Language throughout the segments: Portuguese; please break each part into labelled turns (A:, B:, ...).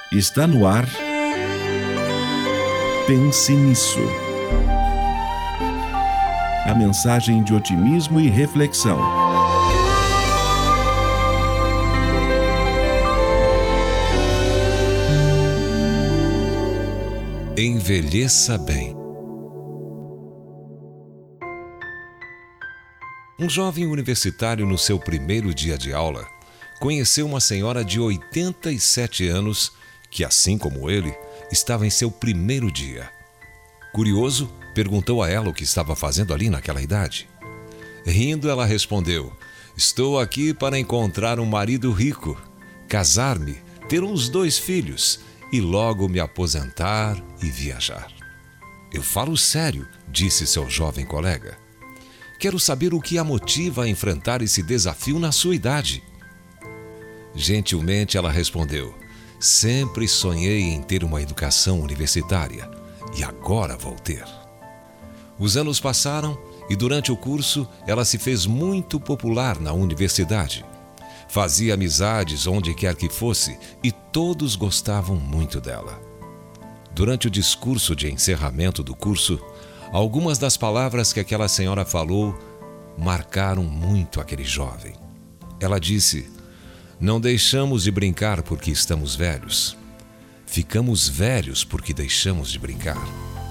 A: Está no ar. Pense nisso. A mensagem de otimismo e reflexão.
B: Envelheça bem. Um jovem universitário, no seu primeiro dia de aula, conheceu uma senhora de 87 anos que, assim como ele, estava em seu primeiro dia. Curioso, perguntou a ela o que estava fazendo ali naquela idade. Rindo, ela respondeu: "Estou aqui para encontrar um marido rico, casar-me, ter uns 2 filhos e logo me aposentar e viajar." "Eu falo sério", disse seu jovem colega. "Quero saber o que a motiva a enfrentar esse desafio na sua idade." Gentilmente ela respondeu: "Sempre sonhei em ter uma educação universitária e agora vou ter." Os anos passaram e durante o curso ela se fez muito popular na universidade. Fazia amizades onde quer que fosse e todos gostavam muito dela. Durante o discurso de encerramento do curso, algumas das palavras que aquela senhora falou marcaram muito aquele jovem. Ela disse: "Não deixamos de brincar porque estamos velhos. Ficamos velhos porque deixamos de brincar."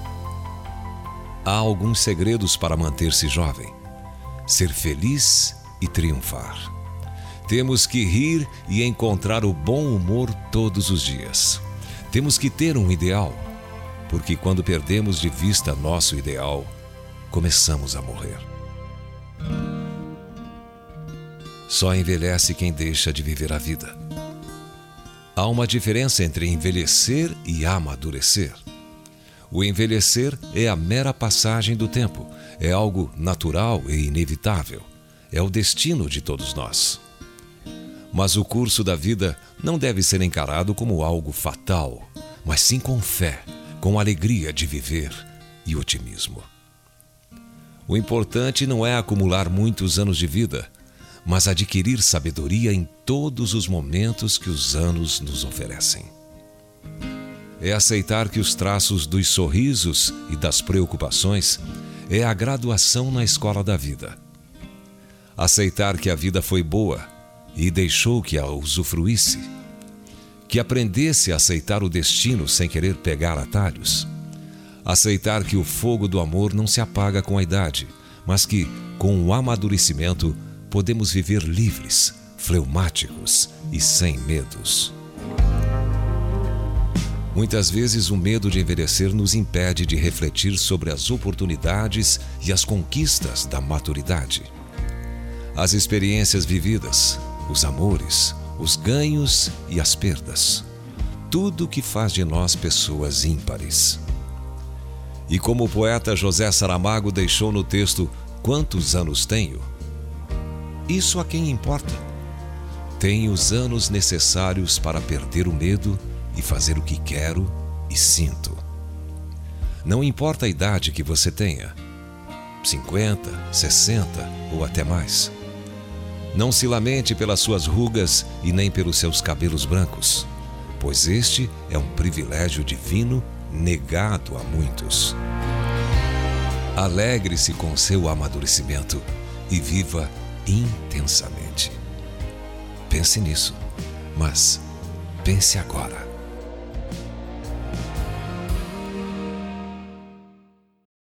B: Há alguns segredos para manter-se jovem: ser feliz e triunfar. Temos que rir e encontrar o bom humor todos os dias. Temos que ter um ideal, porque quando perdemos de vista nosso ideal, começamos a morrer. Só envelhece quem deixa de viver a vida. Há uma diferença entre envelhecer e amadurecer. O envelhecer é a mera passagem do tempo, é algo natural e inevitável, é o destino de todos nós. Mas o curso da vida não deve ser encarado como algo fatal, mas sim com fé, com alegria de viver e otimismo. O importante não é acumular muitos anos de vida, mas adquirir sabedoria em todos os momentos que os anos nos oferecem. É aceitar que os traços dos sorrisos e das preocupações é a graduação na escola da vida. Aceitar que a vida foi boa e deixou que a usufruísse. Que aprendesse a aceitar o destino sem querer pegar atalhos. Aceitar que o fogo do amor não se apaga com a idade, mas que, com o amadurecimento, podemos viver livres, fleumáticos e sem medos. Muitas vezes o medo de envelhecer nos impede de refletir sobre as oportunidades e as conquistas da maturidade. As experiências vividas, os amores, os ganhos e as perdas. Tudo que faz de nós pessoas ímpares. E como o poeta José Saramago deixou no texto "Quantos anos tenho?", isso a quem importa? Tenho os anos necessários para perder o medo e fazer o que quero e sinto. Não importa a idade que você tenha, 50, 60 ou até mais. Não se lamente pelas suas rugas e nem pelos seus cabelos brancos, pois este é um privilégio divino negado a muitos. Alegre-se com seu amadurecimento e viva intensamente. Pense nisso, mas pense agora.